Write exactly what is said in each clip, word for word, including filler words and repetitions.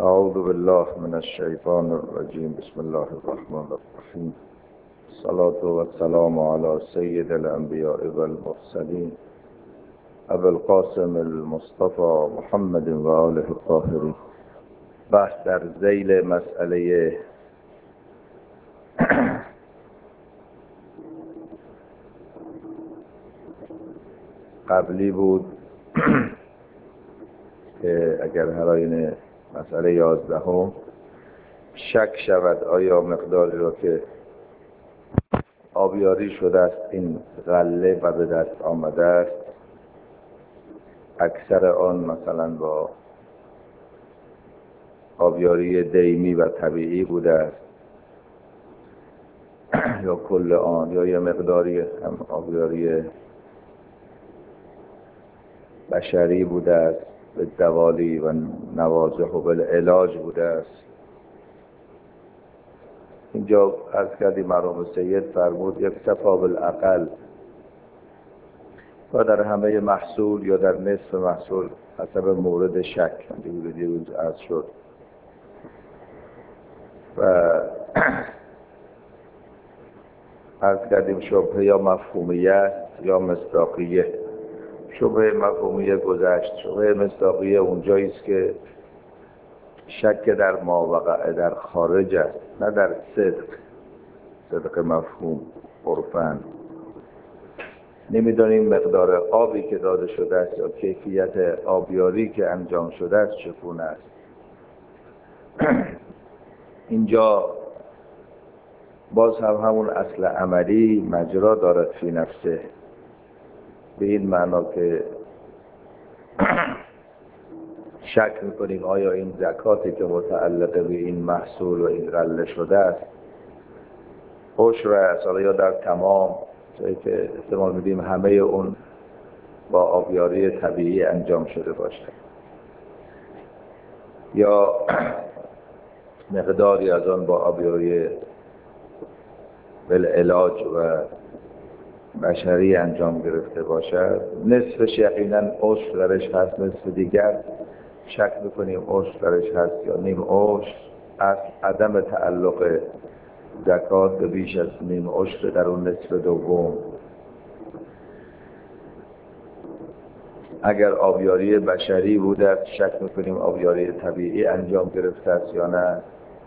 اعوذ بالله من الشیطان الرجیم. بسم الله الرحمن الرحیم. الصلاة والسلام على سید الانبیاء والمرسلین ابو القاسم المصطفى محمد و آله الطاهرین. بحث در ذیل مسئله قبلی بود که اگر هراین مسئله یازدهم شک شود آیا مقداری را که آبیاری شده است این غله و به دست آمده است اکثر آن مثلا با آبیاری دیمی و طبیعی بوده است یا کل آن یا یه مقداری هم آبیاری بشری بوده است به دوالی و نوازح و بالعلاج بوده است. اینجا عرض کردی مرحوم سید فرمود یک صفا بالاقل یا در همه محصول یا در نصف محصول حسب مورد شک دیگه دیروز عرض شد و عرض کردیم شبهه یا مفهومیه است یا مصداقیه. شبهه مفهومیه گذشت. شبهه مصداقیه اونجایی است که شک در ماوقع در خارج است نه در صدق. صدق مفهوم عرفاً نمیدانیم مقدار آبی که داده شده است یا کیفیت آبیاری که انجام شده است چگونه است. اینجا باز هم همون اصل عملی مجرا دارد فی نفسه، به این معنا که شک میکنیم آیا این زکاتی که متعلق به این محصول و این غله شده است عشر است یا در تمام جایی که احتمال میدیم همه اون با آبیاری طبیعی انجام شده باشه یا مقداری از آن با آبیاری بالعلاج و بشری انجام گرفته باشد. نصفش یقینا عشر درش هست، نصف دیگر شک میکنیم عشر درش هست یا نیم عشر. از عدم تعلق زکات به بیش از نیم عشر در اون نصف دوم. اگر آبیاری بشری بوده است شک میکنیم آبیاری طبیعی انجام گرفته است یا نه.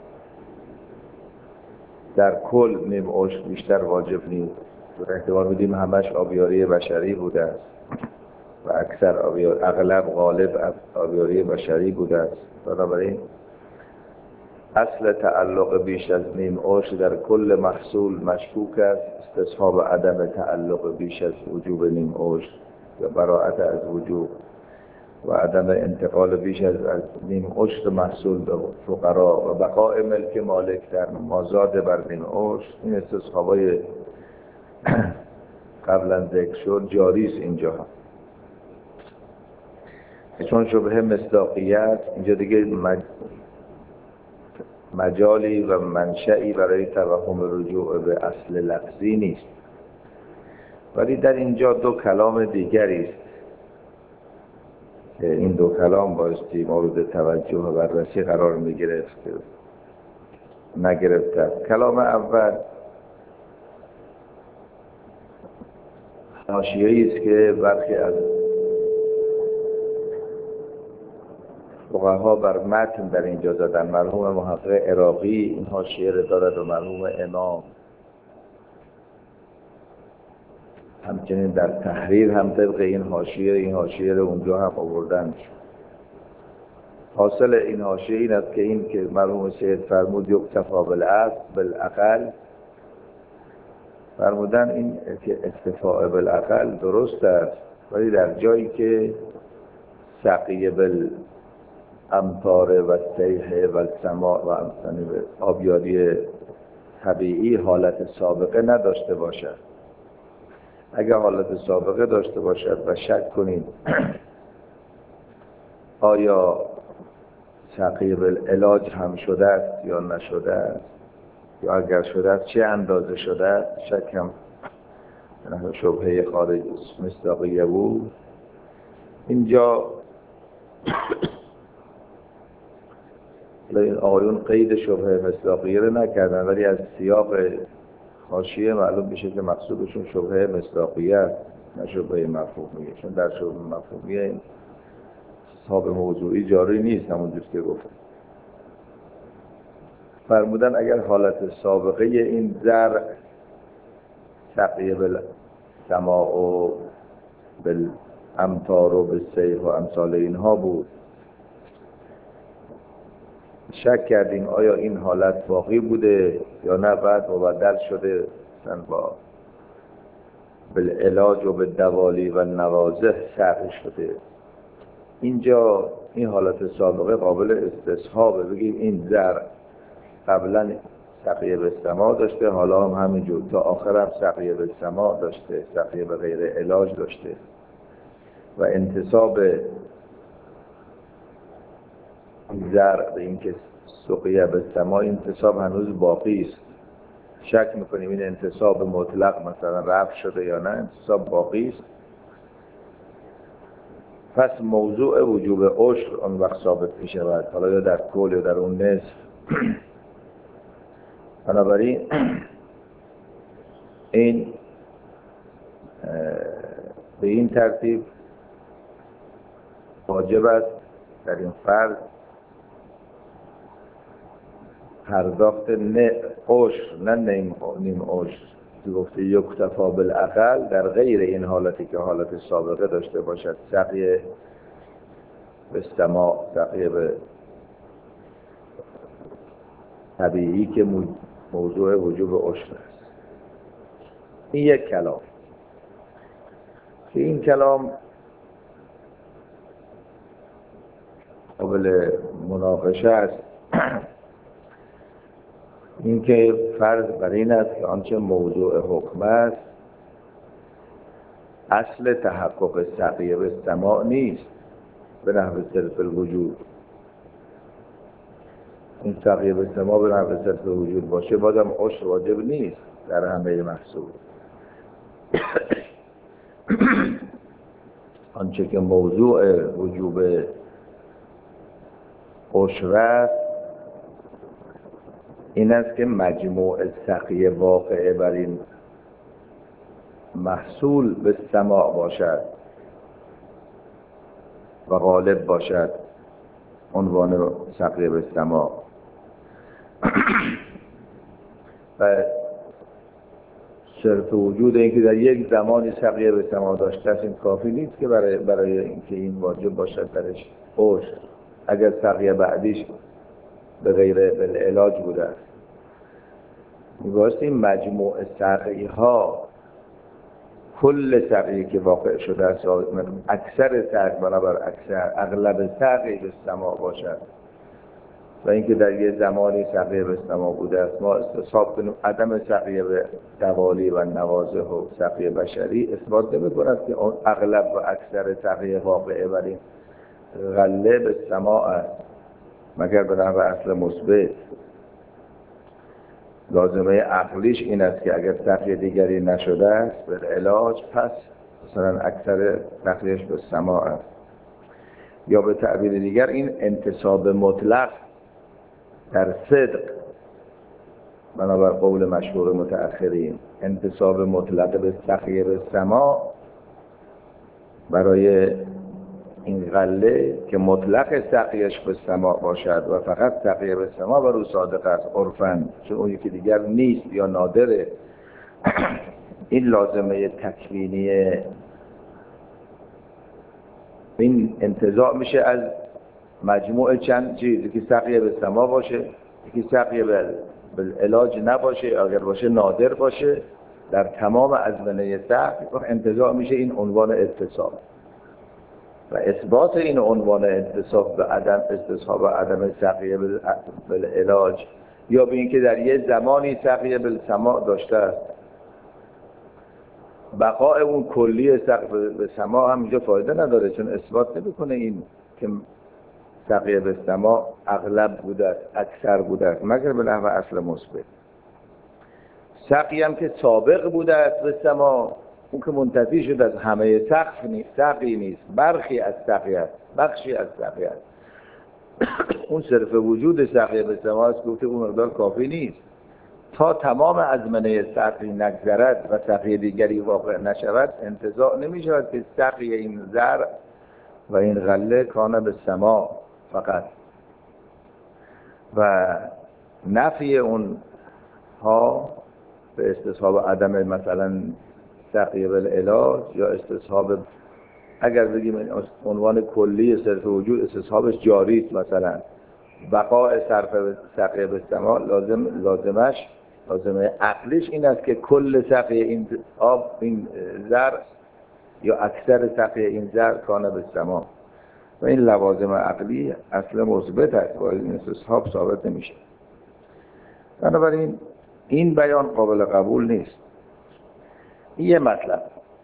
در کل نیم عشر بیشتر واجب نیست. احتمال میدیم همش آبیاری بشری بوده است و اکثر آبیاری اغلب غالب آبیاری بشری بوده است. بنابراین اصل تعلق بیش از نیم عشر در کل محصول مشکوک است. استصحاب عدم تعلق بیش از وجوب نیم عشر یا براءت از وجوب و عدم انتقال بیش از نیم عشر محصول به فقرا و بقاء ملک مالک در مازاد بر نیم عشر، این استصحابای قبلا ذکر شد جاری است اینجا هم. چون شبهه مصداقیت اینجا دیگه مجالی و منشئی برای توهم رجوع به اصل لفظی نیست، ولی در اینجا دو کلام دیگری است که این دو کلام بایستی مورد توجه و بررسی قرار می‌گرفت نگرفته. کلام اول حاشیه‌ای است که برخی از فقها بر متن در اینجا زدن. مرحوم محقق عراقی این حاشیه را دارد و مرحوم امام همچنین در تحریر هم طبق این حاشیه این حاشیه را اونجا هم آوردن. حاصل این حاشیه این است که این که مرحوم سید فرمود یکتفا بالاصل بالاقل فرمودن این که اکتفاء بالاقل درست است، ولی در جایی که سقی بالامطار و سیح و السماء و آبیاری طبیعی حالت سابقه نداشته باشد. اگر حالت سابقه داشته باشد و شک کنید آیا سقی بالعلاج هم شده است یا نشده است یا اگر شده است چه اندازه شده است، شک هم شبهه خارج مصداقیه بود. اینجا این آقایون قید شبهه مصداقیه رو نکردن، ولی از سیاق حاشیه معلوم میشه که مقصودشون شبهه مصداقیه است نه شبهه مفهومیه، چون در شبهه مفهومیه این حساب موضوعی جاری نیست. همونجور که گفتم فرمودن اگر حالت سابقه این زرع سقیه بالسماء و بالامطار و بالسیل و امثال اینها بود، شک کردیم آیا این حالت باقی بوده یا نه بعد مبدل شده مثلا با بالعلاج و بالدوالی و نوازح سقی شده. اینجا این حالت سابقه قابل استصحابه، بگیم این زرع قبلا سقیه بالسماء داشته، حالا هم همینجور تا آخر هم سقیه بالسماء داشته، سقیه به غیر علاج داشته و انتساب زرع به این که سقیه بالسماء انتساب هنوز باقی است. شک میکنیم این انتساب مطلق مثلا رفع شده یا نه، انتساب باقی است. پس موضوع وجوب عشر اون وقت ثابت میشود، حالا یا در کل یا در اون نصف. بنابراین این به این ترتیب واجب است در این فرض پرداخت نه عشر نه نیم نیم عشر که گفته یکتفا بالاقل در غیر این حالتی که حالت سابقه داشته باشد، سقیه به سما، سقیه به طبیعی که موضوع وجوب عشر است. این یک کلام که این کلام قابل مناقشه است. این که فرض بر این است که آنچه موضوع حکم است اصل تحقق سقیه به سماع نیست به نحو صرف الوجود. این سقیه به سماع به نحو صرف الوجود باشه بازم عشر واجب نیست در همه محصول. آنچه که موضوع وجوب عشر است این است که مجموع سقیه واقعه بر این محصول به سماع باشد و غالب باشد، عنوان سقیه به سماع. و صرف وجود این که در یک زمانی سقیه به سماع داشته است این کافی نیست که برای برای اینکه این واجب باشد درش عشر، اگر سقیه بعدیش به غیر بالعلاج بوده است. میبایست این مجموع سقیه ها کل سقیه که واقع شده است اکثر سقیه بنابر اکثر اغلب سقیه به سماع باشد و اینکه در یه زمانی سقیه به سماع بوده است ما استصحاب کنیم عدم سقیه به دوالی و نوازح و سقیه بشری اثبات نمی کند که اون اغلب و اکثر سقیه واقعه بر این غله به سماع است مگر به نحو اصل مثبت. لازمه عقلیش این است که اگر سقیه دیگری نشده است به علاج پس مثلا اکثر سقیهش به سماع است. یا به تعبیر دیگر این انتساب مطلق در صدق بنابر قول مشهور متأخرین، انتساب مطلق به سقیه به سماع برای این غله که مطلق سقیش به سماع باشد و فقط سقیه به سماع بر او صادق است عرفاً، چون اون یکی دیگر نیست یا نادره. این لازمه تکوینیه. این انتزاع میشه از مجموع چند چیز، یکی سقیه به سماع باشه، یکی سقیه به علاج نباشه، اگر باشه نادر باشه. در تمام ازمنه سقی انتزاع میشه این عنوان اتصال و اثبات این عنوان انتصاب به عدم استصحاب عدم سقیه بالعلاج یا به اینکه در یه زمانی سقیه بالسماع داشته است. بقای اون کلی سقیه بالسماع هم اینجا فایده نداره، چون اثبات نمیکنه این که سقیه بالسماع اغلب بوده است، اکثر بوده است، مگر به نحو اصل مثبت. سقی هم که سابق بوده است به سماع، اون که منتفی شد از همه سقف نیست، سقی نیست، برخی از سقی است، بخشی از سقی است. اون صرف وجود سقیه به سما است، گفته اون مقدار کافی نیست. تا تمام ازمنه سقی نگذرد و سقی دیگری واقع نشود، انتزاع نمی شود که سقی این زرع و این غله کان به سما فقط. و نفی اون ها به استصحاب عدم مثلا سقی بالعلاج یا استصحاب، اگر بگیم این عنوان کلی صرف وجود استصحابش جاری است، مثلا بقاء صرف سقی به سما لازم لازمش لازمه عقلیش این است که کل سقی این آب این زرع یا اکثر سقی این زرع کان به سما، و این لوازم عقلی اصل مثبت است و این استصحاب ثابت نمیشه. بنابراین این بیان قابل قبول نیست. این یه مطلب.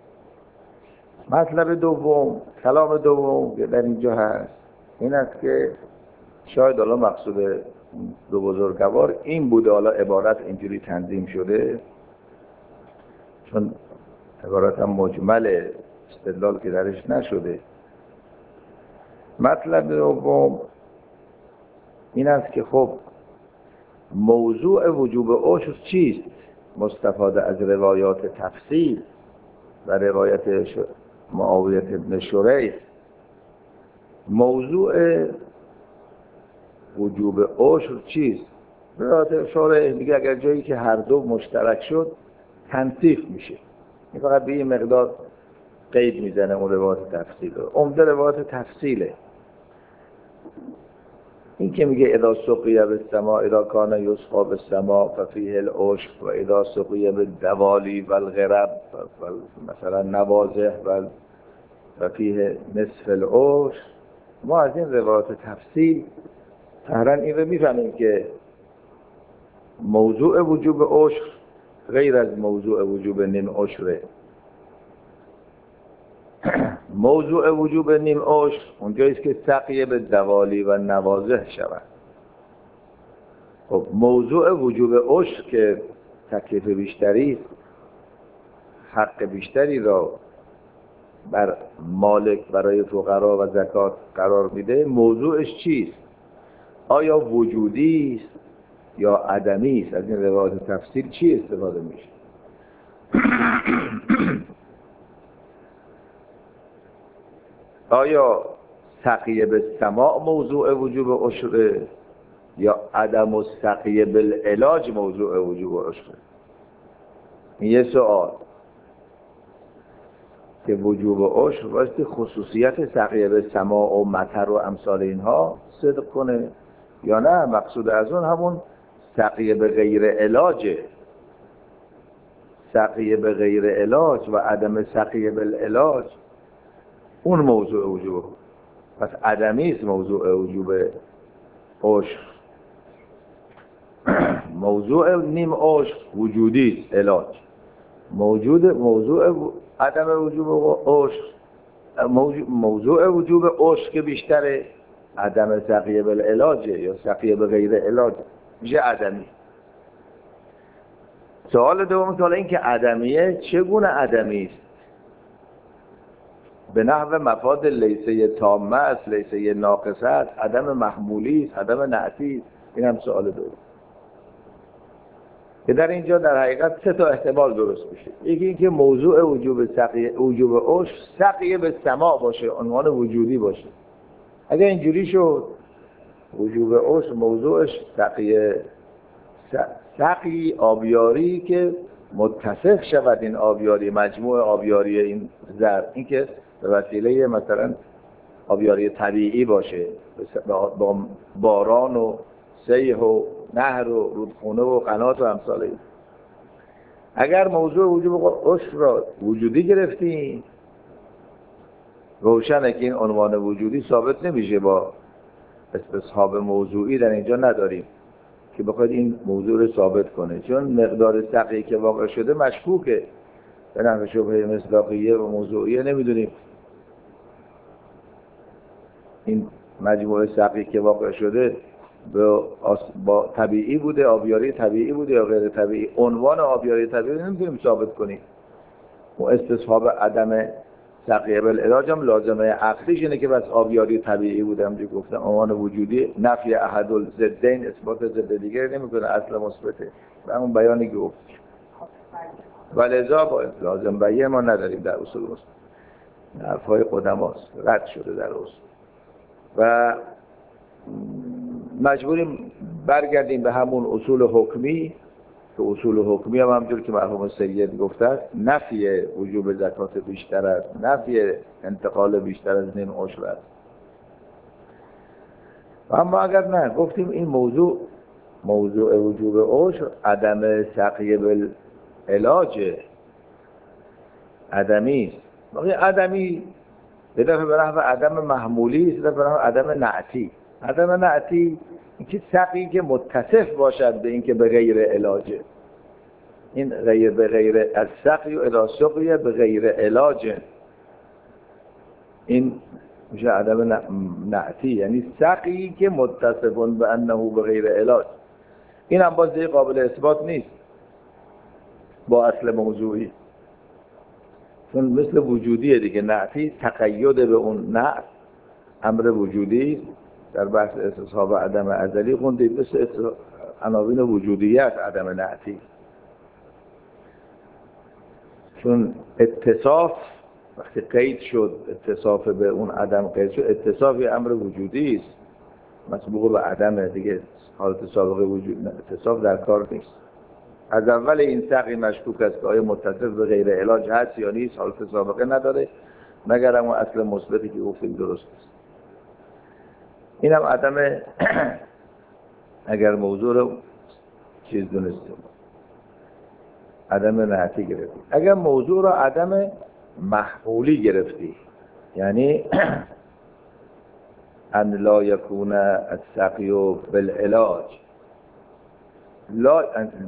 مطلب دوم، کلام دوم که در اینجا هست این است که شاید حالا مقصود دو بزرگوار این بوده، حالا عبارت اینجوری تنظیم شده چون عبارت هم مجمل استدلال که درش نشده. مطلب دوم این است که خب موضوع وجوب عشر چیست؟ مستفاده از روایات تفصیل و روایت معاویه ابن شریح، موضوع وجوب عشر چیست؟ روایت شریح میگه اگر جایی که هر دو مشترک شد تنصیف میشه، این فقط به این مقدار قید میزنه اون روایت تفصیل رو. عمده روایت تفصیله. این که میگه اذا سقی بالسماء اذا کان یسقى بالسماء ففیه العشر و اذا سقی بالدوالی والغرب مثلا نوازه و فیه نصف العشر، ما از این روایت تفصیل طبعا این رو میفهمیم که موضوع وجوب عشر غیر از موضوع وجوب نیم عشره. موضوع وجوب نیم عشر اونجاییست که سقی به دوالی و نوازه شود. خب موضوع وجوب عشر که تکلیف بیشتری است، حق بیشتری را بر مالک برای فقرا و زکات قرار میده، موضوعش چیست؟ آیا وجودی است یا عدمی است؟ از این روایت تفصیل چی استفاده میشه؟ آیا سقیه به سماع موضوع وجوب عشر یا عدم و سقیه بالعلاج موضوع وجوب عشر؟ این یه سوال که وجوب عشر واسه خصوصیت سقیه به سماع و مطر و امثال اینها صدق کنه یا نه مقصود از اون همون سقیه به غیر علاجه. سقیه به غیر علاج و عدم سقیه بالعلاج اون موضوع وجوب، پس عدمی است موضوع وجوب عشر. موضوع نیم عشر وجودی است، علاج موجود. موضوع عدم وجوب عشر موضوع وجوب عشر که بیشتره عدم سقیه بالعلاج یا سقیه به غیر علاج میشه عدمی. سوال دوم، سوال این که عدمیه چگونه عدمی است؟ به نحو مفاد لیسه تامه است، لیسه ناقصه است، عدم محمولی است، عدم نعتی است. این هم سوال دوم که در اینجا در حقیقت سه تا احتمال درست میشه. یکی این که موضوع وجوب سقیه وجوب عشر سقیه به سماع باشه، عنوان وجودی باشه. اگر اینجوری شد وجوب عشر موضوعش سقیه سقی آبیاری که متصف شود این آبیاری، مجموع آبیاری این زرع، این که به وسیله مثلا آبیاری طبیعی باشه با باران و سیح و نهر و رودخونه و قنات و امثال این. اگر موضوع وجوب عشر را وجودی گرفتیم روشنه که این عنوان وجودی ثابت نمیشه، با استصحاب موضوعی در اینجا نداریم که بخواید این موضوع رو ثابت کنه، چون مقدار سقی که واقع شده مشکوکه به نحو شبهه مصداقیه و موضوعیه. نمیدونیم این مجموعه سقی که واقع شده با طبیعی بوده، آبیاری طبیعی بوده یا غیر طبیعی. عنوان آبیاری طبیعی نمیتونیم ثابت کنیم. و استصحاب عدم سقیه بالعلاج هم لازمه عقلیش اینه که بس آبیاری طبیعی بوده، همونجوری گفتم عنوان وجودی نفی احد الضدین اثبات ضد دیگری نمیکنه، اصل مثبته و همون بیانی که گفت. ولذا با لازم بیه ما نداریم در اصول اصول حرفای قدماست، رد شده در اصول و مجبوریم برگردیم به همون اصول حکمی که اصول حکمی هم همجور که مرحوم سید گفته است نفی وجوب زکات بیشتر است، نفی انتقال بیشتر از نیم عشر است. اما اگر نه گفتیم این موضوع موضوع وجوب عشر عدم سقیه بالعلاج عدمی است. باقی عدمی به دفعه به نحو عدم محمولی است، به دفعه به نحو عدم نعتی. عدم نعتی اینکه سقی که متصف باشد به اینکه به غیر علاجه، این غیر به غیر از سقی و الی سقیه به غیر علاجه، این میشه عدم نعتی، یعنی سقی که متصفون به انه به غیر علاج. این هم باز دیگه قابل اثبات نیست با اصل موضوعی، چون مثل وجودیه دیگه. نعتی تقید به اون نعت امر وجودی در بحث استصحاب عدم ازلی خوندید، مثل عناوین وجودیت عدم نعتی، چون اتصاف وقتی قید شد اتصاف به اون عدم قید شد، اتصاف یه امر وجودی است مسبوق به عدم دیگه، حالت سابقه وجود نه، اتصاف در کار نیست. از اول این سقی مشکوک است که آیا متصف به غیر علاج هست یا نیست، حالت سابقه نداره مگر اون اصل مثبتی که گفتیم درست است. این هم عدم اگر موضوع رو چیز دونستیم عدم نعتی گرفتی. اگر موضوع رو عدم محمولی گرفتی، یعنی ان لا یکون السقی بالعلاج، لا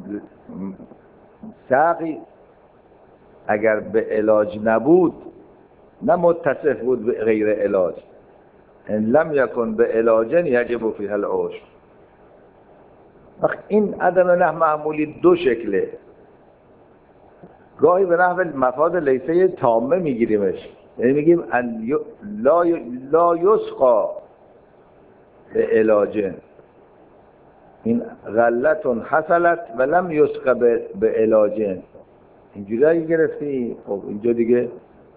سقی اگر به علاج نبود، نه متصف بود به غیر علاج، ان لم یکن به علاج یجب فیه العشر. این عدم نه محمولی دو شکله، گاهی به نحو مفاد لیسه تامه میگیریمش، یعنی میگیم لا لا یسقا به علاج، این غلت حصلت و لم یسقا به علاج، اینجوری اگه گرفتی خب اینجا دیگه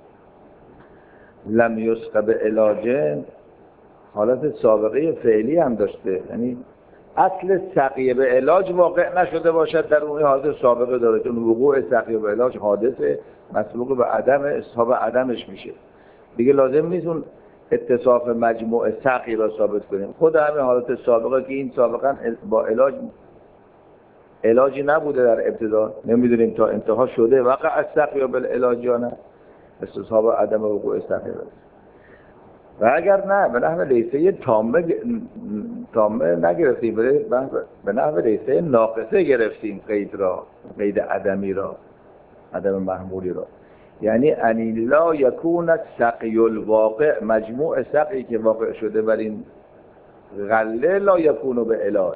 لم یسقا به علاج حالت سابقه فعلی هم داشته، یعنی اصل سقیه به علاج واقع نشده باشد در اون حالت سابقه داره، چون وقوع سقیه به علاج حادثه مسبوق به عدم اصحاب عدمش میشه دیگه، لازم نیست اون اتصاف مجموع سقی را ثابت کنیم. خود همه حالت سابقه که این سابقا با علاج علاجی نبوده در ابتدا، نمیدونیم تا انتها شده وقع از سقیه بالعلاج یا نه، استصحاب عدم وقوع سقیه. و اگر نه به نحو لیسه تامه تامه نگرفتیم، به نحو لیسه ناقصه گرفتیم قید را، قید عدمی را، عدم محمولی را، یعنی ان لا یکون السقی الواقع، مجموع سقی که واقع شده بر این غله لا یکون به علاج،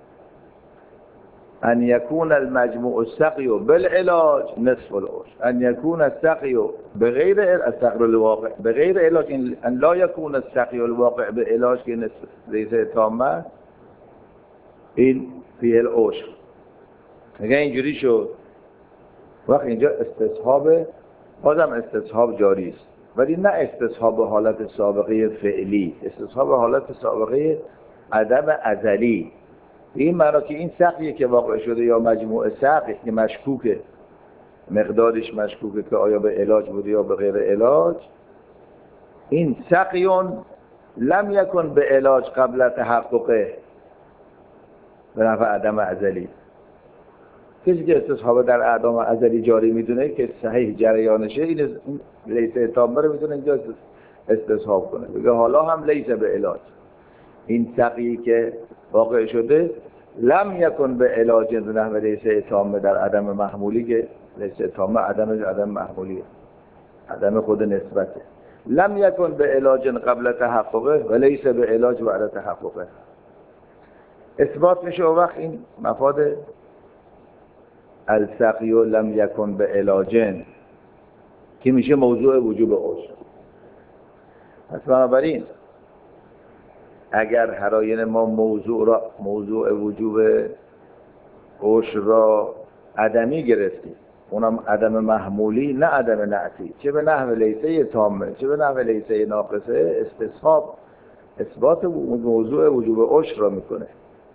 ان یکون المجموع السقی بالعلاج نصف العشر، ان یکون السقی بغیر السقی الواقع بغیر علاج، ان لا یکون السقی الواقع به علاج که نصف لیسه تامه، این فیه العشر. اگه اینجوری شد وقت اینجا استصحاب، بازم استصحاب جاری است، ولی نه استصحاب حالت سابقه فعلی، استصحاب حالت سابقه عدم ازلی. این معنا که این سقیه که واقع شده یا مجموع سقی که مشکوکه، مقدارش مشکوکه که آیا به علاج بوده یا به غیر علاج، این سقیون لم یکن به علاج قبل تحققه به نفع عدم ازلی. کسی که استصحاب در اعدام ازلی جاری میدونه که صحیح جریانشه، این لیسه تامه رو میتونه اینجا استصحاب کنه، بگه حالا هم لیسه به علاج، این سقی که واقع شده لم یکن به علاج به نحو لیسه تامه در عدم محمولی، که لیسه تامه عدم عدم محمولی، عدم خود نسبته، لم یکن به علاج قبل تحققه و لیسه به علاج بعد تحققه. اثبات میشه و وقت این مفاد السقی لم یکن به علاجن که میشه موضوع وجوب عشر. پس بنابراین اگر هر آینه ما موضوع را موضوع وجوب عشر را عدمی گرفتیم، اونم عدم محمولی نه عدم نعتی، چه به نحو لیسه تامه چه به نحو لیسه ناقصه، استصحاب اثبات موضوع وجوب عشر را میکنه.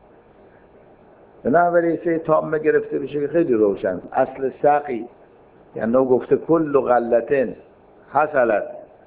به نحو لیسه تامه گرفته بشه که خیلی روشن، اصل سقی یعنی گفته کل غلتن حصلت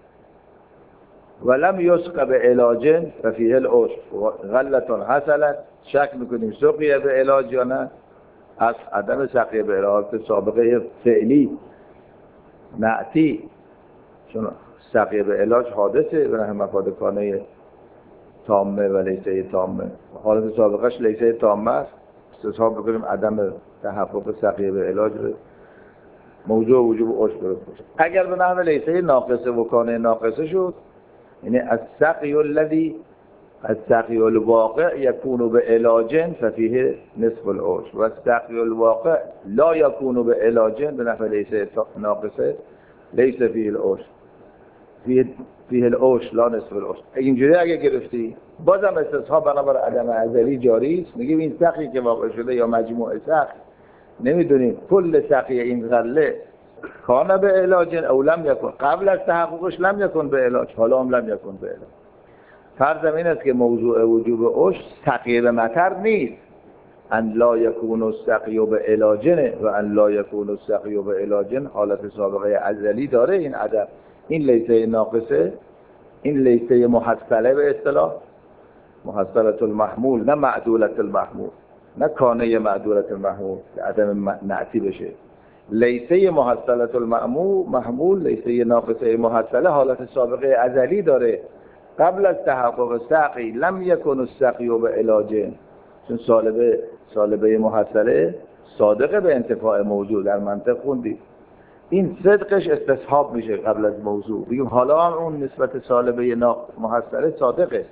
ولم یسق به علاج ففیه العشر، غلتون حصلت شک میکنیم سقیه به علاج یا نه، از عدم سقیه به علاج سابقه فعلی نعتی، چون سقیه به علاج حادثه به نحو مفاد کانه تامه و لیسه تامه، حالت سابقش لیسه تامه است، استصحاب بکنیم عدم تحقق سقیه به علاج رو موضوع وجوب عشر درست باشه. اگر به نحو لیسه ناقصه و کانه ناقصه شد، یعنی از سقی الذی از سقی الواقع یکون به علاج ففیه نصف العشر و سقی الواقع لا یکون به علاج به نحو لیسه ناقصه لیس فیه العشر فیه فیه العشر لا نصف العشر. اینجوری اگه گرفتی بازم استصحاب بنابر عدم ازلی جاری است، میگیم این سقی که واقع شده یا مجموع سقی نمیدونیم کل سقی این غله کانه به علاج او لم یکن، قبل از تحققش لم یکن به علاج، حالا هم لم یکن به علاج. فرض این است که موضوع وجوب عشر سقی به مطر نیست، ان لا یکون السقی به علاجن و ان لا یکون السقی به علاجن حالت سابقه ازلی داره. این عدم این لیسه ناقصه، این لیسه محصله به اصطلاح محصلة المحمول نه معدولة المحمول، نه کانه معدولة المحمول که عدم نعتی بشه. لیسه محصلة المحمول محمول لیسه ناقصه محصله حالت سابقه ازلی داره قبل از تحقق سقی، لم یکن السقی به علاج، چون سالبه سالبه محصله صادقه به انتفاع موضوع در منطق خوندید، این صدقش استصحاب میشه قبل از موضوع، بگیم حالا هم اون نسبت سالبه محصله صادقه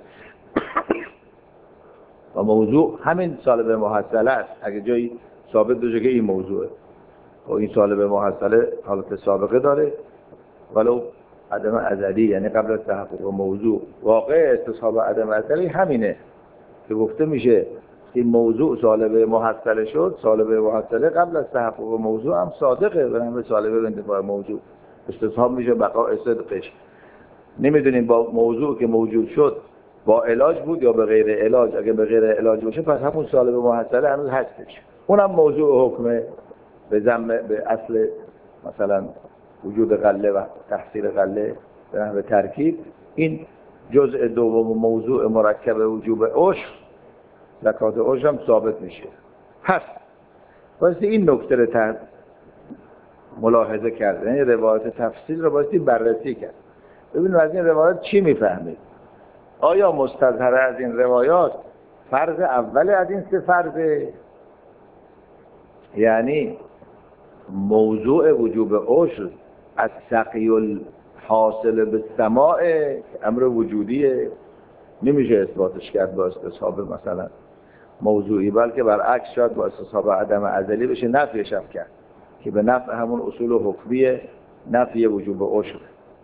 و موضوع همین سالبه محصله است. اگه جایی ثابت بشه که این موضوعه و این سالبه محصله حالت سابقه داره ولو عدم ازلی، یعنی قبل از تحقق موضوع. واقع استصحاب عدم ازلی همینه که گفته میشه این موضوع سالبه محصله شد، سالبه محصله قبل از تحقق موضوع هم صادقه و همه سالبه به انتفاع موضوع، استصحاب میشه بقاء صدقش. نمیدونیم با موضوع که موجود شد با علاج بود یا به غیر علاج، اگه به غیر علاج باشه پس همون سالبه محصله هنوز هستش، اونم موضوع حکمه به ضمن به اصل مثلا وجود غله و تحصیل غله به نحو ترکیب. این جزء دوم موضوع مرکب وجوب عشر زکات عشر هم ثابت میشه. پس واسه این نکته رو تر ملاحظه کرد، یعنی روایت تفصیل رو بایستی بررسی کرد، ببینیم از این روایات چی میفهمید. آیا مستظهر از این روایات فرض اول از این سه فرضه، یعنی موضوع وجوب عشر از سقی الحاصل به سماع امر وجودیه، نمیشه اثباتش کرد با استصحاب مثلا موضوعی، بلکه برعکس شاید با استصحاب عدم ازلی بشه نفیش هم کرد که به نفع همون اصول حکمیه، نفی وجوب عشر.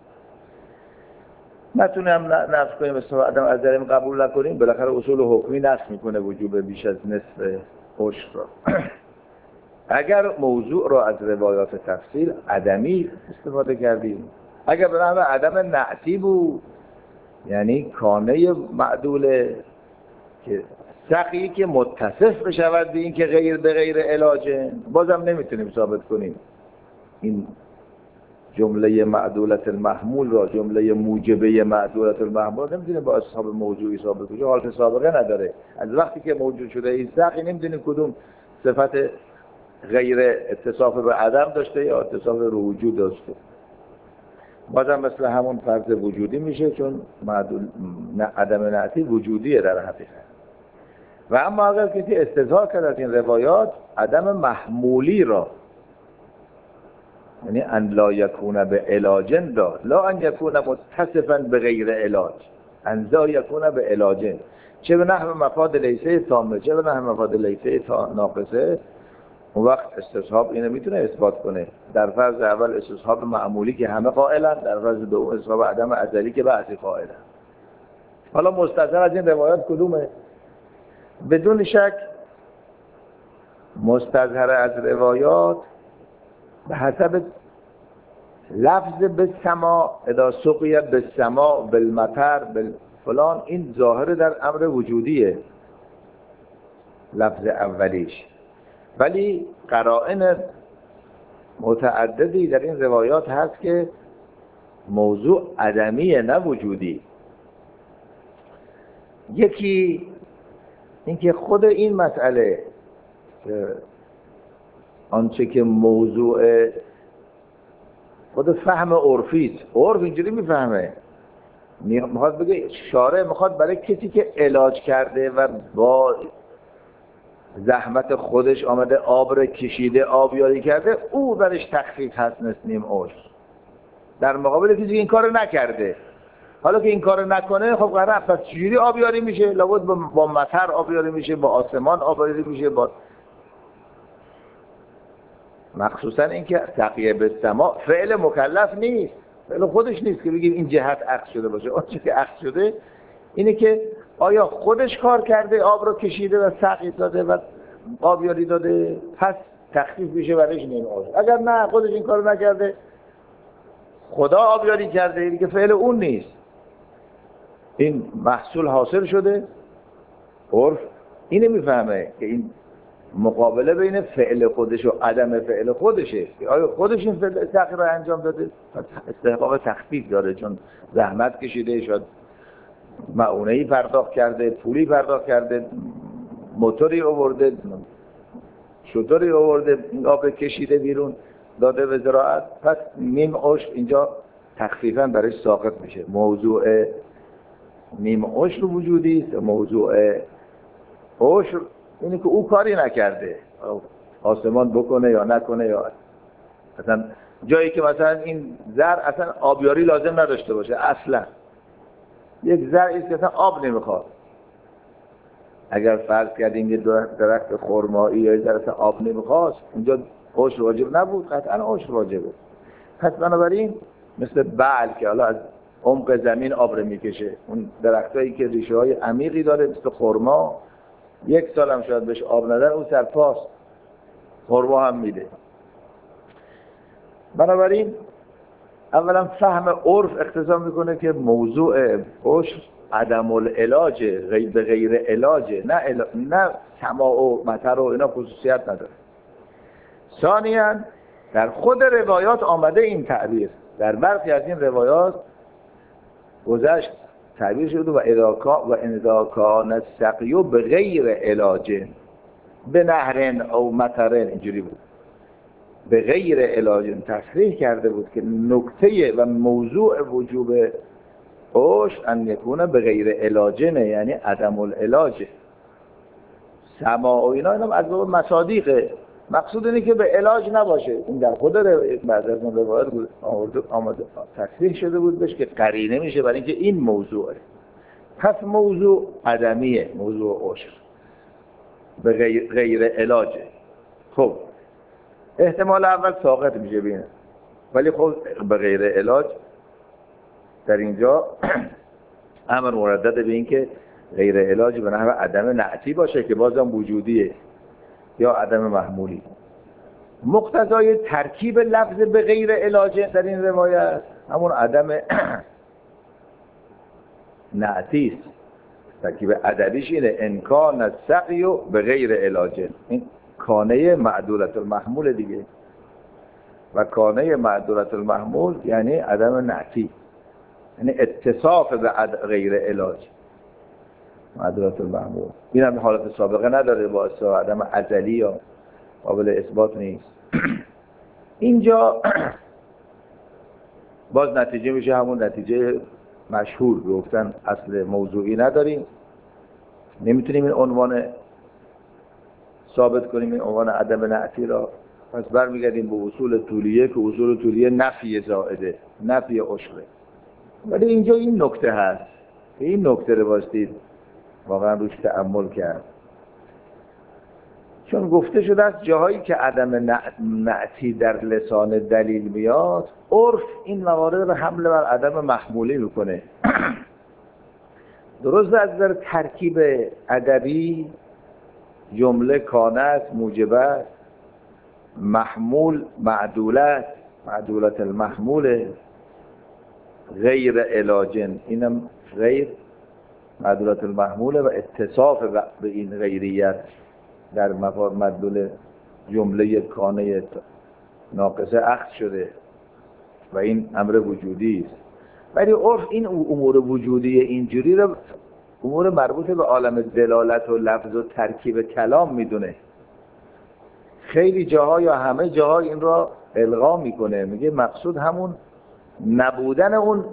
نتونیم نفی کنیم استصحاب عدم ازلی قبول نکنیم، بالاخره اصول حکمی نفی میکنه وجوب بیش از نصف عشر را. اگر موضوع را از روایات تفصیل عدمی استفاده کردیم، اگر به نحو عدم نعتی بود یعنی کانه معدوله که سقی که متصف بشود به این که غیر به غیر علاجه، بازم نمیتونیم ثابت کنیم این جمله معدولت المحمول را، جمله موجبه معدولت المحمول نمیتونیم با اصحاب موضوعی ثابت کنیم، حالت سابقه نداره. از وقتی که موجود شده این سقی نمیدونیم کدوم صفت غیر اتصاف به عدم داشته یا اتصاف به وجود داشته، بازم مثل همون فرض وجودی میشه، چون معدول عدم نعتی وجودیه در حقیقت. و اما اگر کسی استظهار کرد از این روایات عدم محمولی را، یعنی ان لا یکون به علاجن داد، لا ان یکون متصفا به غیر علاج، ان لا یکون به علاجن، چه به نحو مفاد لیسه تامه چه به نحو مفاد لیسه ناقصه، اون وقت استصحاب اینو میتونه اثبات کنه. در فرض اول استصحاب معمولی که همه قائلن، در فرض دوم استصحاب عدم ازلی که بعضی قائلن. حالا مستظهر از این روایات کدومه؟ بدون شک مستظهر از روایات به حسب لفظ به سما، اذا سقی به سما بالمطر فلان، این ظاهر در امر وجودیه لفظ اولیش، ولی قرائن متعددی در این روایات هست که موضوع عدمیه نه وجودی. یکی اینکه خود این مسئله آنچه که موضوع خود فهم عرفی است، عرف اینجوری میفهمه، میخواد بگه شارع میخواد برای کسی که علاج کرده و با زحمت خودش آمده آب را کشیده آبیاری کرده، او برش تخفیف هست نصف نیم عشر، در مقابل کسی که این کار نکرده. حالا که این کار نکنه خب قراره پس چجوری آبیاری میشه؟ لابد با مطر آبیاری میشه، با آسمان آبیاری میشه، با مخصوصا اینکه سقیه به سما فعل مکلف نیست، فعل خودش نیست که بگیم این جهت عکس شده باشه. آنچه که عکس شده اینه که آیا خودش کار کرده، آب رو کشیده و سقی داده و آبیاری داده، پس تخفیف میشه برایش نیم عشر. اگر نه خودش این کارو نکرده، خدا آبیاری کرده، اینه که فعل اون نیست، این محصول حاصل شده. عرف اینو میفهمه که این مقابله بین فعل خودش و عدم فعل خودشه، آیا خودش این فعل سقی رو انجام داده استحقاق تخفیف داره، چون زحمت کشیده، شاید معونه‌ای پرداخت کرده، پولی پرداخت کرده، موتوری آورده، شتری آورده، آب کشیده بیرون داده به زراعت، پس نیم عشر اینجا تخفیفاً برای ساقط میشه. موضوع نیم عشر وجودی است، موضوع عشر اینه که او کاری نکرده، آسمان بکنه یا نکنه، یا مثلا جایی که مثلا این زر اصلا آبیاری لازم نداشته باشه، اصلا یک زرعی است که اصلا آب نمیخواد. اگر فرض کردیم یه درخت خرمایی یا زر اصلا آب نمیخواست، اونجا عشر واجب نبود، قطعا عشر واجبه. پس بنابراین مثل بعل که حالا از عمق زمین آب رو میکشه، اون درختایی که ریشه های عمیقی داره مثل خرما، یک سال هم شاید بهش آب ندن اون سرپاست، خرما هم میده. بنابراین اولا فهم عرف اقتضا میکنه که موضوع عشر عدم العلاج، غیر به غیر علاج، نه علا... نه سماع و مطر و اینا خصوصیت نداره. ثانیاً در خود روایات آمده این تعبیر، در برخی از این روایات گذشت تعبیر شده و اذا و اذا کان السقی بغیر علاج به نهرن او مطرن، اینجوری بود، به غیر علاج تصریح کرده بود که نکته و موضوع وجوب عشر ان یکونه به غیر علاجنه، یعنی عدم العلاج. سماع و اینا اینم از باب مصادیقه، مقصود اینه که به علاج نباشه. این در خود بعضی از اون روایات آمده تصریح شده بود بهش که قرینه میشه برای اینکه این موضوعه. پس موضوع عدمیه، موضوع عشر به غیر, غیر علاجه. خب احتمال اول ساقط میشه بینه، ولی خب به غیر علاج در اینجا امر مردد به این که غیر علاج به نحو عدم نعتی باشه که بازم وجودیه یا عدم محمولی. مقتضای ترکیب لفظ به غیر علاج در این روایت همون عدم نعتی است. ترکیب ادبیش اینه انکان السقی به غیر علاج. این کانه معدولت المحمول دیگه، و کانه معدولت المحمول یعنی عدم نعتی، یعنی اتصاف به غیر علاج. معدولت المحمول این هم حالت سابقه نداره، با عدم ازلی یا قابل اثبات نیست. اینجا باز نتیجه میشه همون نتیجه مشهور، گفتن اصل موضوعی نداریم، نمیتونیم این عنوان ثابت کنیم، این عنوان عدم نعتی را، پس برمیگردیم به اصول طولیه که اصول طولیه نفی زائده، نفی عشره. ولی اینجا این نکته هست، این نکته رو بایستید واقعا روش تأمل کرد. چون گفته شده است جاهایی که عدم نعتی در لسان دلیل میاد، عرف این موارد رو حمل بر عدم محمولی میکنه. درست از نظر ترکیب ادبی جمله کانه است، موجبه است، محمول معدولت، معدولت المحموله، غیر علاجن، اینم غیر معدولت المحموله و اتصاف به این غیریت در مدلول جمله کانه ناقصه اخذ شده و این امر وجودی است. ولی عرف این امور وجودی اینجوری رو امور مربوط به عالم دلالت و لفظ و ترکیب کلام میدونه. خیلی جاها یا همه جاها این را الغا میکنه، میگه مقصود همون نبودن اون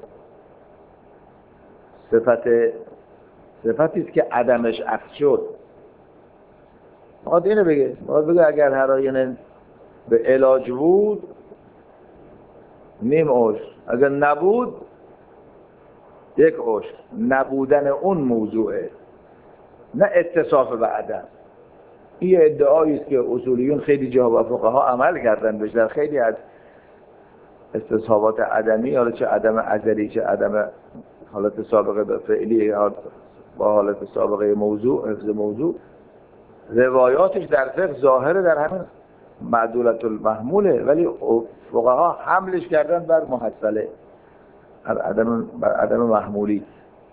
صفت صفتی است که عدمش اخذ شد. باید اینو بگه، باید بگه اگر هر آینه به علاج بود نیم عشر، اگر نبود یک عشر. نبودن اون موضوعه، نه اتصاف به عدم. این ادعایی است که اصولیون خیلی جا و فقها عمل کردن بهش در خیلی از استصحابات عدمی، حالا چه عدم ازلی چه عدم حالت سابقه فعلی با حالت سابقه موضوع، حفظ موضوع. روایاتش در فقه ظاهره در همین معدولت المحموله، ولی فقها حملش کردن بر محصله، بر عدم بر عدم محمولی.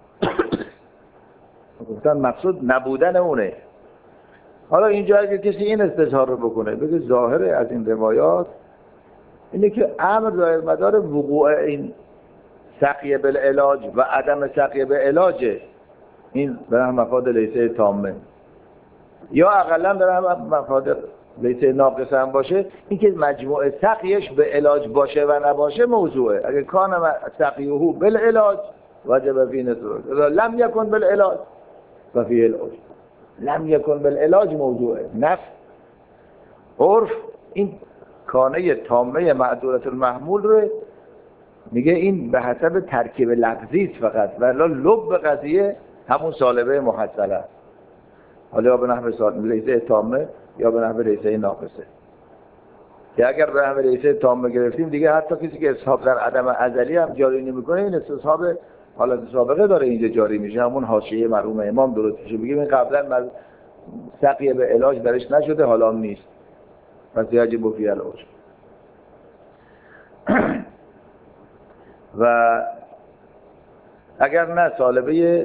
گفتن مقصود نبودن اونه. حالا اینجا اگه کسی این استظهار رو بکنه، بگه ظاهره از این روایات اینه که امر دایر مدار وقوع این سقی بالعلاج و عدم سقی بالعلاجه، این به هم مفاد لیسه تامه، یا اقلا به هم مفاد لیسه ناقصه هم باشه. این که مجموع سقیش به علاج باشه و نباشه موضوعه. اگه کان سقیه بالعلاج وجب فی نسبه، لم یکن بالعلاج و فیه العجب. لم یکن بالعلاج موضوعه. نفس عرف این کانه تامه معدولت المحمول رو میگه این به حسب ترکیب لفظی است فقط، ولی لب قضیه همون سالبه محصله است. حالا یا به نحو سالبه لیسه تامه یا به نحو لیسه ناقصه. که اگر به نحو لیسه تامه گرفتیم دیگه حتی کسی که اسحاب در عدم ازلی هم جاری نمیکنه، این اسحاب حالت سابقه داره اینجا جاری میشه، همون حاشیه مرحوم امام درست میشه. بگیم این قبلا سقیه به علاج درش نشده، حالا هم نیست، پس یجب فی العجب. و اگر نه سالبه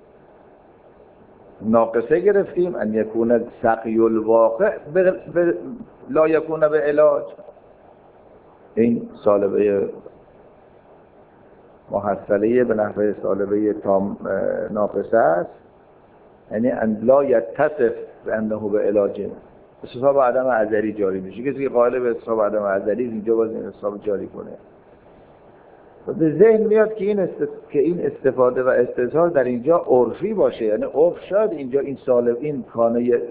ناقصه گرفتیم، ان یکون سقی الواقع لا یکون به علاج، این سالبه محصله به نحو سالبه تام ناقصه است، یعنی ان لا یتصف بانه به علاج. اسحاب عدم ازلی جاری میشه. کسی که قائل به اسحاب عدم ازلی اینجا باز این اسحاب جاری کنه. به ذهن میاد که این است... که این استفاده و استظهار در اینجا عرفی باشه، یعنی عرف شاید اینجا این سالب این کانه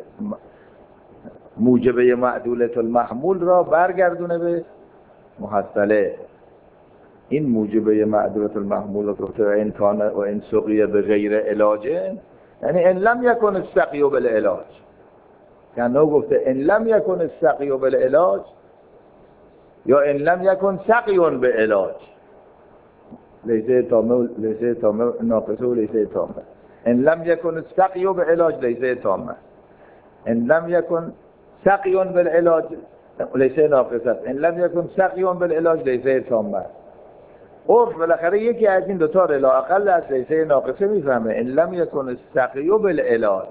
موجبه معدولت المحمول را برگردونه به محصله. این موجبه معدولت المحمول را گفته و این کانه و این سقیه به غیر علاجه، یعنی ان لم یکن السقی بالعلاج. کنه گفته ان لم یکن السقی بالعلاج یا ان لم یکن سقی بعلاج، لیسه تامه لیسه تامه ناقصه و لیسه تامه. ان لم یکن السقی بعلاج لیسه تامه، ان لم یکن سقی بالعلاج لیسه ناقصه، ان لم یکن سقی بالعلاج لیسه تامه. عرف بالاخره یکی از این دو تا را لااقل از لیسه ناقصه میفهمه. ان لم یکن السقی بالعلاج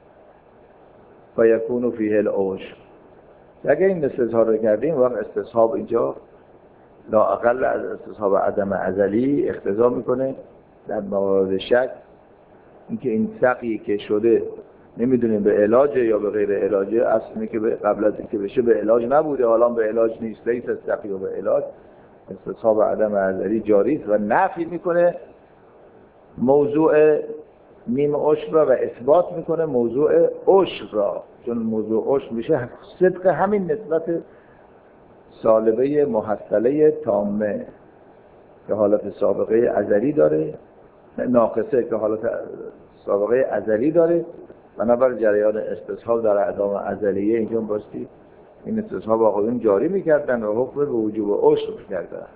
و یکون فیه العجب. اگر این استظهار رو کردیم وقت استصحاب اینجا لااقل از استصحاب عدم ازلی اقتضا میکنه در موارد شک، اینکه این سقی که شده نمیدونیم به علاج یا به غیر علاجه، اصلی که قبل از اینکه بشه به علاج نبوده، حالا به علاج نیست، لیس سقی و به علاج. استصحاب عدم ازلی جاری است و نفی میکنه موضوع نیم عشر را و اثبات میکنه موضوع عشر را، چون موضوع عشر میشه صدق همین نسبت سالبه محصله تامه که حالت سابقه ازلی داره، ناقصه که حالت سابقه ازلی داره بنابر جریان استصحاب در اعدام ازلیه اینجا باستی این استصحاب آقایون جاری میکردن و حکم به وجوب عشر کردن.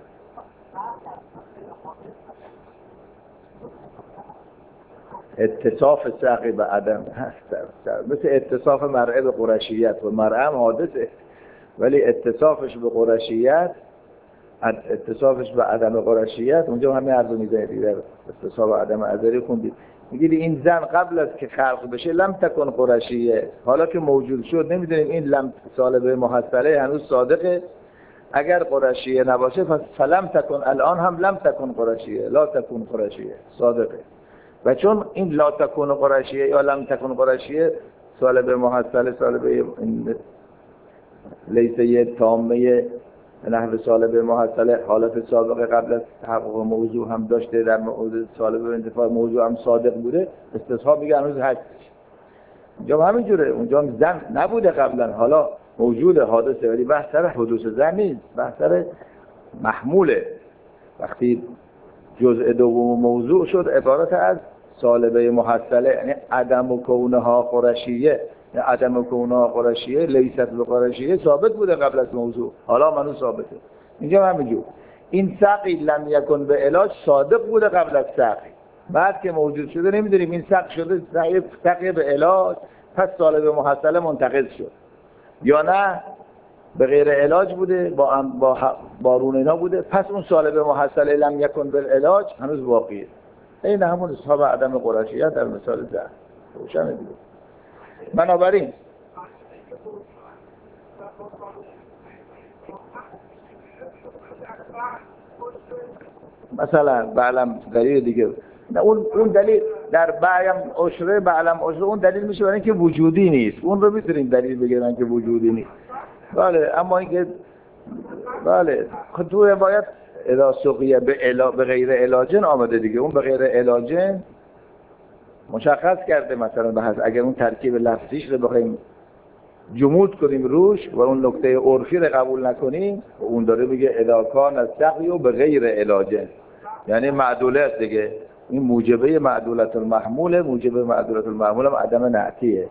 اتصاف سقی به عدم هست، مثل اتصاف مرعه به قرشیت و مرعه هم حادثه، ولی اتصافش به قرشیت، اتصافش به عدم قرشیت اونجا همه عرض میزنید در اتصاف عدم ازلی خوندید. میگید این زن قبل از که خلق بشه لم تکن قرشیه، حالا که موجود شد نمیدونیم این لم سالبه محصله هنوز صادقه. اگر قرشیه نباشه پس فلم تکن، الان هم لم تکن قرشیه، لا تکن قرشیه صادقه. و چون این لا تکن قرشیه یا لم تکن قرشیه سالبه محصله، سالبه لیسه تامه نحو سالبه محصله حالت سابقه قبل از تحقق موضوع هم داشته، در مورد سالبه انتفاع موضوع هم صادق بوده، استصحاب میگه هنوز هستش. اونجا هم همینجوره، اونجا هم زن نبوده قبلا، حالا موجود حادثه، ولی بحث سر حدوث زن نیست، بحث سر محموله. وقتی جزء دوم موضوع شد عبارت از سالبه محصله، یعنی عدم و کونها قرشیه، یعنی عدم و کونها قرشیه لیست به قرشیه ثابت بوده قبل از موضوع، حالا منو ثابته. اینجا هم همینجور این سقی لم یکن به علاج صادق بوده قبل از سقی، بعد که موجود شده نمیدونیم این سقی شده سقی به علاج پس سالبه محصله منتقض شد، یا نه به غیر علاج بوده با با بارون اینا بوده پس اون سالبه محصله لم یکن به علاج هنوز باقیه. این همون اصحاب عدم قرشیت در مثال ده روشنه دیگه. بنابراین مثلا بعلم دلیل دیگه، اون اون دلیل در بعلم عشره، بعلم عشره اون دلیل میشه برای اینکه وجودی نیست، اون رو میتونیم دلیل بگیرن که وجودی نیست. بله، اما اینکه بله تو روایت اذا سقیه به علا... به غیر علاجن آمده دیگه، اون به غیر علاجن مشخص کرده مثلا بحث اگر اون ترکیب لفظیش رو بخوایم جمود کنیم روش و اون نکته عرفی رو قبول نکنیم، اون داره میگه اذا کان السقی به غیر علاجن، یعنی معدوله است دیگه. این موجبه معدولت المحموله، موجبه معدولت المحمول هم عدم نعتیه.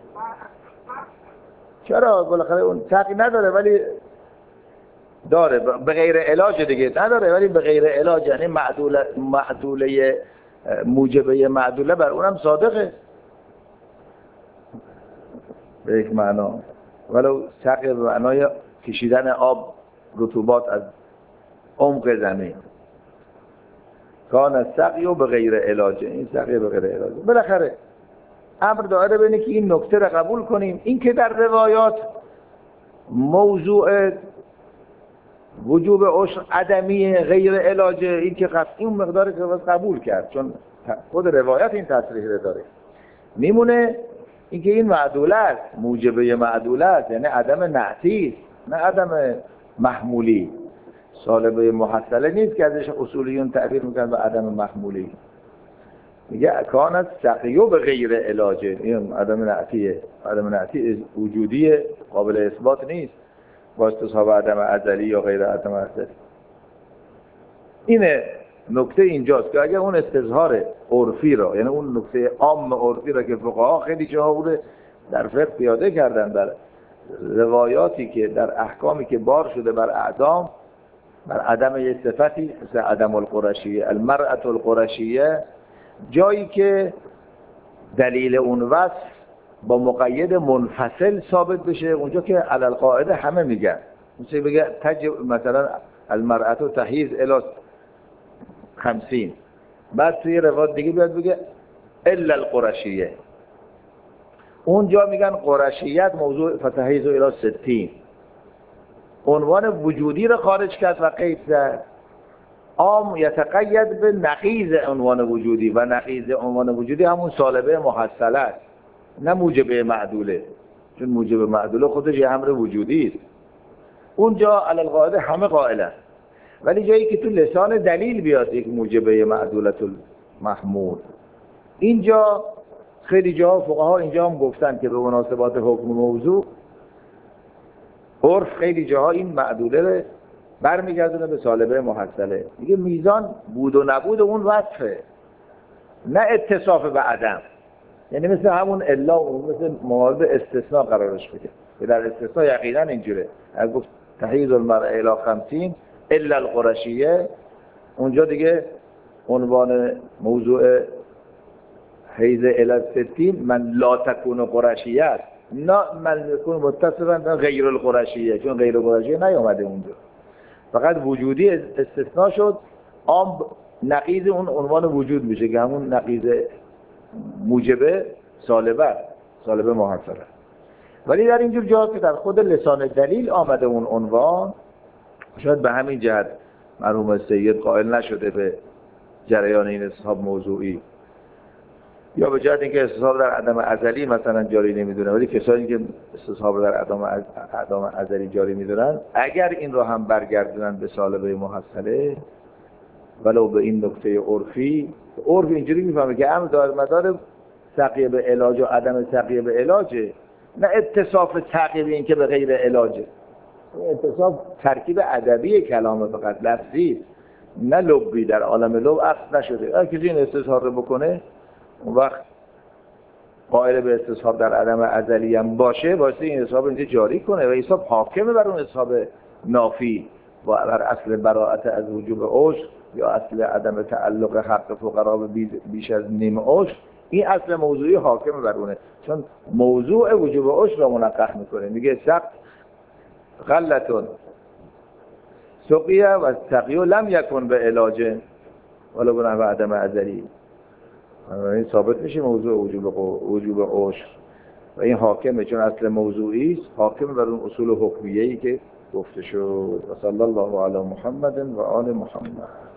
چرا بالاخره اون سقی نداره ولی داره به غیر علاج دیگه، نداره ولی به غیر علاج، یعنی معدوله معدوله موجبه معدوله بر اونم صادقه به یک معنا، ولو سقی به معنای کشیدن آب رطوبات از عمق زمین. کان السقی به غیر علاج، این سقی به غیر علاج. بالاخره امر داره بینه که این نکته رو قبول کنیم، این که در روایات موضوع وجوب عشر عدمی غیر علاج، این که قطعی اون مقداری که قبول کرد چون خود روایت این تصریح رو داره. میمونه اینکه این معدوله است، موجبه معدوله است، یعنی عدم نعتی نه عدم محمولی. سالبه محصله نیست که ازش اصولیون تعبیر میکنن به عدم محمولی. میگه کانت سقیو به غیر علاجه، این عدم نعتیه، عدم نعتی وجودی قابل اثبات نیست با استصحاب عدم ازلی یا غیر عدم ازلی. اینه نکته اینجاست که اگر اون استظهار عرفی را، یعنی اون نکته عام عرفی را که فقها خیلی جاها بوده در فقه پیاده کردن در روایاتی که در احکامی که بار شده بر اعدام، بر عدم یه صفتی مثل عدم القرشیه، المرأة القرشیه، جایی که دلیل اون وصف با مقید منفصل ثابت بشه، اونجا که علی القاعده همه میگن، مثل بگه تج مثلا المرأة تحیز الی خمسین، بعد توی روایت دیگه بیاد بگه الا القرشیه، اونجا میگن قرشیت موضوع فتحیز الی ستین، عنوان وجودی رو خارج کرد و قید زد. عام یتقید به نقیض عنوان وجودی و نقیض عنوان وجودی همون سالبه محصله است نه موجبه معدوله، چون موجبه معدوله خودش یه امر وجودی است. اونجا علی القاعده همه قائلن، ولی جایی که تو لسان دلیل بیاد یک موجبه معدولت المحمول، اینجا خیلی جاها فقها اینجا هم گفتن که به مناسبات حکم موضوع عرف خیلی جاها این معدوله رو برمیگردونه به سالبه محصله. میگه میزان بود و نبود اون وصفه، نه اتصاف به عدم. یعنی مثل همون الا و مثل موارد استثناء قرارش بده که در استثناء یقینا اینجوره. اگه گفت تحیید المرء الی خمسین الا القرشیه، اونجا دیگه عنوان موضوع حیز الی ستین من لا تکون قرشیه است، نه من یکون متصفا غیر القرشیه، چون غیر القرشیه نیامده اونجا، فقط وجودی استثناء شد، عام نقیض اون عنوان وجود میشه که همون نقیض موجبه سالبه سالبه محصله. ولی در اینجور جاست که در خود لسان دلیل آمده اون عنوان، شاید به همین جهت مرحوم سید قائل نشده به جریان این استصحاب موضوعی، یا به جهت اینکه استصحاب در عدم ازلی مثلا جاری نمیدونه، ولی کسایی که استصحاب در عدم عدم ازلی جاری میدونن اگر این رو هم برگردونن به سالبه محصله ولو به این نکته عرفی، عرف اینجوری میفهمه که امر دار مدار سقیه به علاج و عدم سقیه به علاجه، نه اتصاف تعقیب این که به غیر علاجه. اتصاف ترکیب ادبی کلامه، فقط لفظی نه لغوی، در عالم لغو اصل نشده. اگه کسی این استصحاب رو بکنه اون وقت قائل به استصحاب در عدم ازلی هم باشه، واسه این استصحاب اینجا جاری کنه و استصحاب حاکمه بر اون استصحاب نافی و بر اصل براءت از وجوب عشر یا اصل عدم تعلق حق فقرا به بیش از نیم عشر. این اصل موضوعی حاکم بر اونه، چون موضوع وجوب عشر را منقح میکنه. میگه سقط غلتون سقیه و سقیو لم یکن به علاجه ولی به نحو عدم ازلی. این ثابت میشه موضوع وجوب وجوب عشر و این حاکمه، چون اصل موضوعی است، حاکم بر اون اصول حکمیه‌ای که گفته شد. و صلی الله علی محمد و آل محمد.